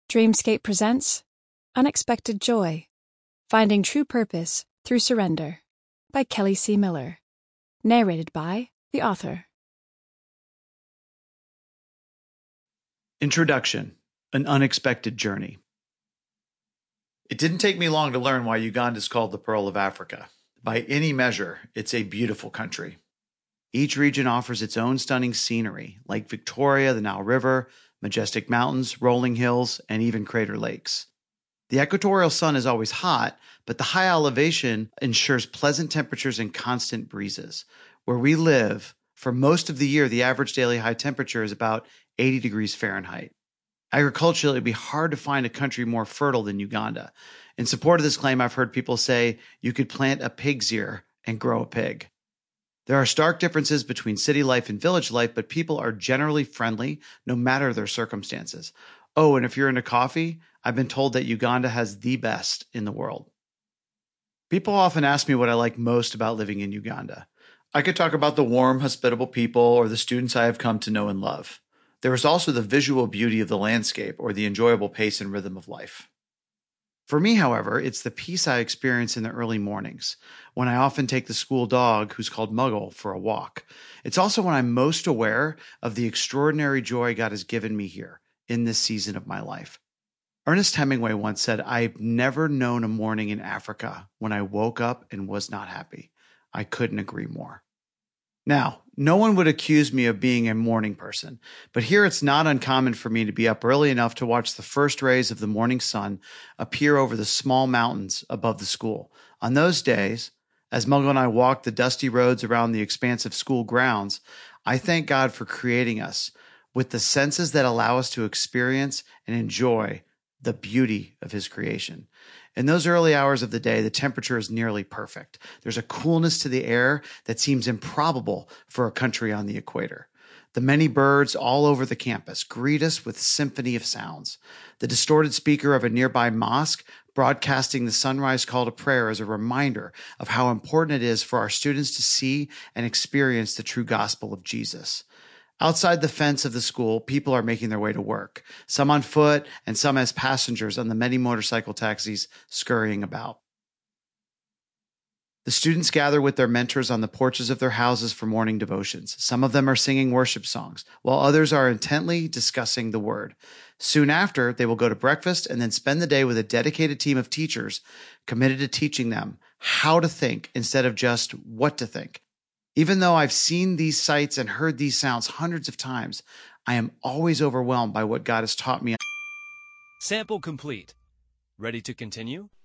Dreamscape presents Unexpected Joy, Finding True Purpose Through Surrender by Kelly C. Miller. Narrated by the author. Introduction: An Unexpected Journey. It didn't take me long to learn why Uganda is called the Pearl of Africa. By any measure, it's a beautiful country. Each region offers its own stunning scenery, like Victoria, the Nile River, majestic mountains, rolling hills, and even crater lakes. The equatorial sun is always hot, but the high elevation ensures pleasant temperatures and constant breezes. Where we live, for most of the year, the average daily high temperature is about 80 degrees Fahrenheit. Agriculturally, it would be hard to find a country more fertile than Uganda. In support of this claim, I've heard people say you could plant a pig's ear and grow a pig. There are stark differences between city life and village life, but people are generally friendly, no matter their circumstances. Oh, and if you're into coffee, I've been told that Uganda has the best in the world. People often ask me what I like most about living in Uganda. I could talk about the warm, hospitable people or the students I have come to know and love. There is also the visual beauty of the landscape or the enjoyable pace and rhythm of life. For me, however, it's the peace I experience in the early mornings, when I often take the school dog, who's called Muggle, for a walk. It's also when I'm most aware of the extraordinary joy God has given me here in this season of my life. Ernest Hemingway once said, "I've never known a morning in Africa when I woke up and was not happy." I couldn't agree more. Now, no one would accuse me of being a morning person, but here it's not uncommon for me to be up early enough to watch the first rays of the morning sun appear over the small mountains above the school. On those days, as Muggle and I walk the dusty roads around the expansive school grounds, I thank God for creating us with the senses that allow us to experience and enjoy the beauty of His creation. In those early hours of the day, the temperature is nearly perfect. There's a coolness to the air that seems improbable for a country on the equator. The many birds all over the campus greet us with symphony of sounds. The distorted speaker of a nearby mosque broadcasting the sunrise call to prayer is a reminder of how important it is for our students to see and experience the true gospel of Jesus. Outside the fence of the school, people are making their way to work, some on foot and some as passengers on the many motorcycle taxis scurrying about. The students gather with their mentors on the porches of their houses for morning devotions. Some of them are singing worship songs, while others are intently discussing the word. Soon after, they will go to breakfast and then spend the day with a dedicated team of teachers committed to teaching them how to think instead of just what to think. Even though I've seen these sights and heard these sounds hundreds of times, I am always overwhelmed by what God has taught me. Sample complete. Ready to continue?